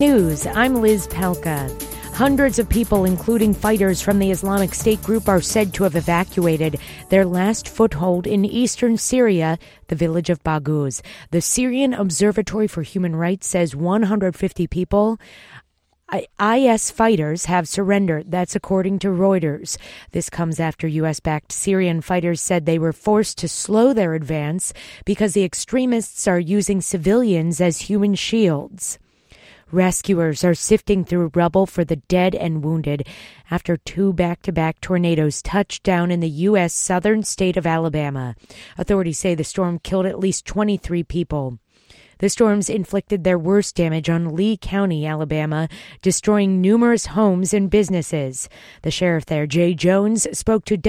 News, I'm Liz Palka. Hundreds of people, including fighters from the Islamic State group, are said to have evacuated their last foothold in eastern Syria, the village of Baghouz. The Syrian Observatory for Human Rights says 150 people, IS fighters, have surrendered. That's according to Reuters. This comes after U.S.-backed Syrian fighters said they were forced to slow their advance because the extremists are using civilians as human shields. Rescuers are sifting through rubble for the dead and wounded after two back-to-back tornadoes touched down in the U.S. southern state of Alabama. Authorities say the storm killed at least 23 people. The storms inflicted their worst damage on Lee County, Alabama, destroying numerous homes and businesses. The sheriff there, Jay Jones, spoke to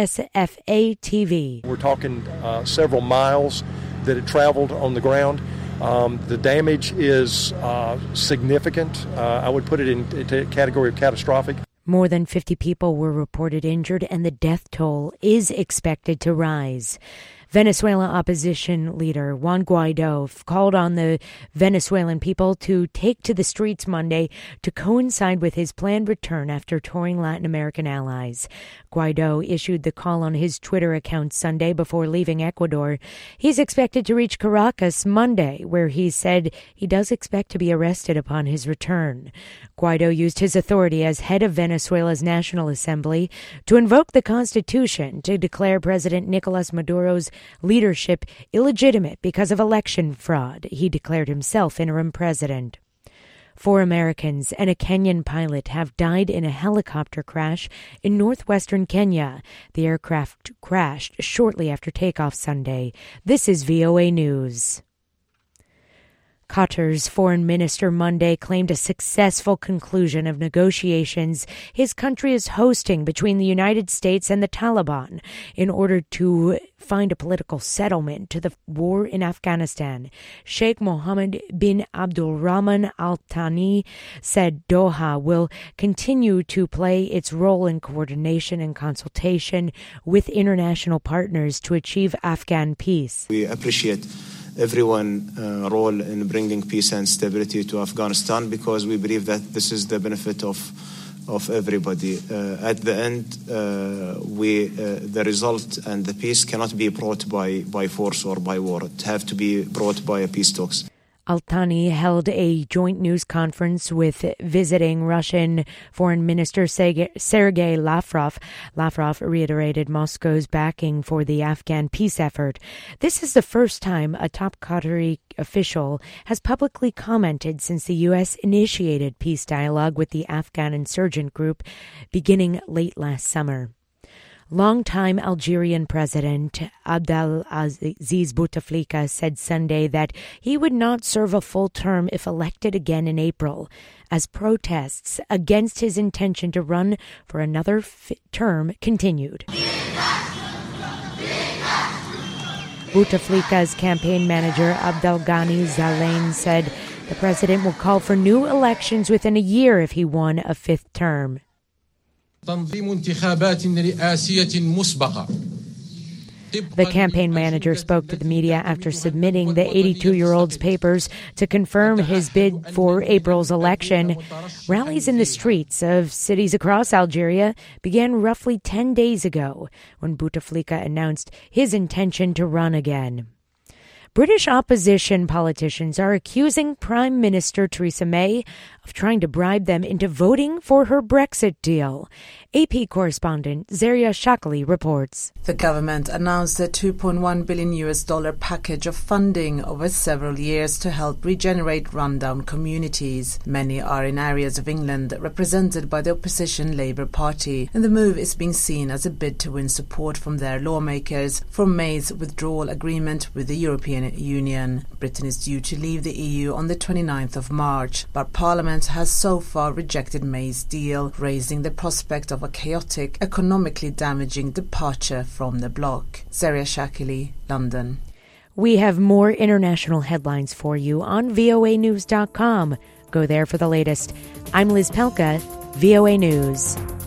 WSFA-TV. We're talking several miles that it traveled on the ground. The damage is significant. I would put it into a category of catastrophic. More than 50 people were reported injured, and the death toll is expected to rise. Venezuela opposition leader Juan Guaido called on the Venezuelan people to take to the streets Monday to coincide with his planned return after touring Latin American allies. Guaido issued the call on his Twitter account Sunday before leaving Ecuador. He's expected to reach Caracas Monday, where he said he does expect to be arrested upon his return. Guaido used his authority as head of Venezuela's National Assembly to invoke the Constitution to declare President Nicolas Maduro's leadership illegitimate because of election fraud. He declared himself interim president. 4 Americans and a Kenyan pilot have died in a helicopter crash in northwestern Kenya. The aircraft crashed shortly after takeoff Sunday. This is VOA News. Qatar's foreign minister Monday claimed a successful conclusion of negotiations his country is hosting between the United States and the Taliban in order to find a political settlement to the war in Afghanistan. Sheikh Mohammed bin Abdulrahman Al Thani said Doha will continue to play its role in coordination and consultation with international partners to achieve Afghan peace. We appreciate everyone's role in bringing peace and stability to Afghanistan because we believe that this is the benefit of everybody. At the end, the result and the peace cannot be brought by force or by war. It have to be brought by peace talks. Al-Thani held a joint news conference with visiting Russian Foreign Minister Sergei Lavrov. Lavrov reiterated Moscow's backing for the Afghan peace effort. This is the first time a top Qatari official has publicly commented since the U.S. initiated peace dialogue with the Afghan insurgent group beginning late last summer. Longtime Algerian President Abdelaziz Bouteflika said Sunday that he would not serve a full term if elected again in April, as protests against his intention to run for another term continued. Bouteflika's campaign manager Abdelghani Zalain said the president will call for new elections within a year if he won a 5th term. The campaign manager spoke to the media after submitting the 82-year-old's papers to confirm his bid for April's election. Rallies in the streets of cities across Algeria began roughly 10 days ago when Bouteflika announced his intention to run again. British opposition politicians are accusing Prime Minister Theresa May of trying to bribe them into voting for her Brexit deal. AP correspondent Zaria Shakali reports. The government announced a $2.1 billion package of funding over several years to help regenerate rundown communities. Many are in areas of England represented by the opposition Labour Party, and the move is being seen as a bid to win support from their lawmakers for May's withdrawal agreement with the European Union. Britain is due to leave the EU on the 29th of March, but Parliament has so far rejected May's deal, raising the prospect of a chaotic, economically damaging departure from the bloc. Zaria Shakili, London. We have more international headlines for you on voanews.com. Go there for the latest. I'm Liz Pelka, VOA News.